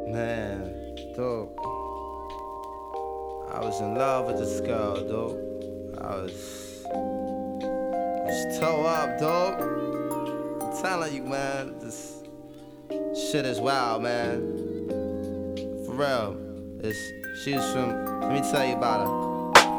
Man, dude, I was in love with this girl, dude. I was toe up, dude. I'm telling you, man, this shit is wild, man. For real. She's from, let me tell you about her.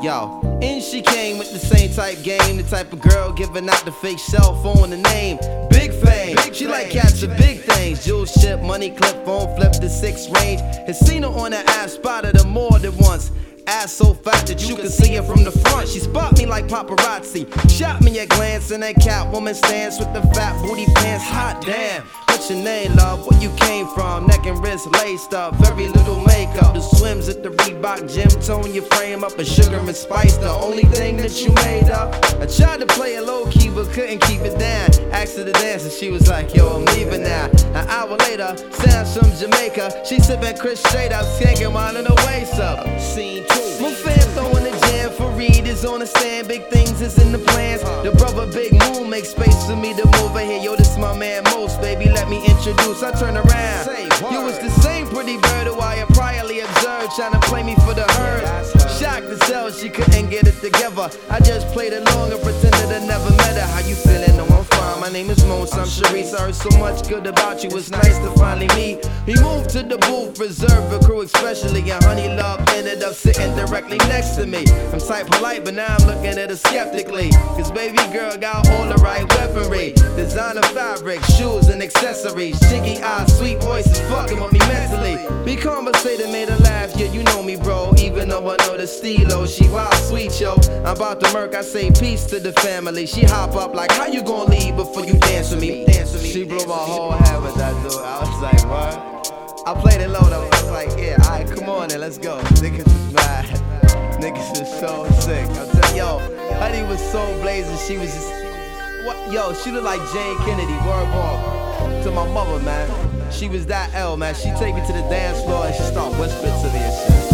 Yo, and she came with the same type game, the type of girl giving out the fake cell phone, the name Big Fame. She like catching big things, jewel ship, money clip, phone flip the 6 range. Has seen her on the ass, spotted her more than once. Ass so fat that you can see her from the front. She spot me like paparazzi, shot me a glance in that Catwoman stance with the fat booty pants. Hot damn, what's your name, love? Where you came from? Neck and wrist laced up, very little makeup. The swims at the Reebok gym, tone your frame up, and sugar and spice, the only thing that you made up. I tried to play it low key but couldn't keep it down. Asked her to dance and she was like, yo, I'm leaving now. An hour later, sounds from Jamaica. She sipping Chris straight up, skanking mine in her waist up. Scene 2. My fan throwing the jam for Reed is on the stand. Big things is in the plans. The brother Big Moon makes space for me to move in here. Yo, this my man Most, baby, let me introduce. I turn around. You was the same pretty bird who I had priorly observed, trying to play me for the herd. Shocked as hell, she couldn't get it together. I just played along and pretended I never met her. How you feeling? No, I'm fine. My name is Mons, I'm Sharice. I heard so much good about you, it's nice to finally meet. We moved to the booth, reserved for crew especially, and Honey Love ended up sitting directly next to me. I'm type polite, but now I'm looking at her skeptically, cause baby girl got all the right weaponry. Designer fabric, shoes and accessories. Cheeky eyes, sweet voices fucking with me mentally. We conversated, made her laugh, yeah, you know me, bro. Even though I know the stilo, she wild sweet, yo. I'm about to murk, I say peace to the family. She hop up like, how you gonna leave before you dance with me? She blew my whole head with that dude. I was like, what? I played it low though. I was like, yeah, alright, come on then, let's go. Niggas is mad. Niggas is so sick. I'm telling yo, Honey was so blazing. She was just, what? Yo, she looked like Jane Kennedy. Word ball to my mother, man. She was that L, man. She take me to the dance floor and she start whispering to me and shit.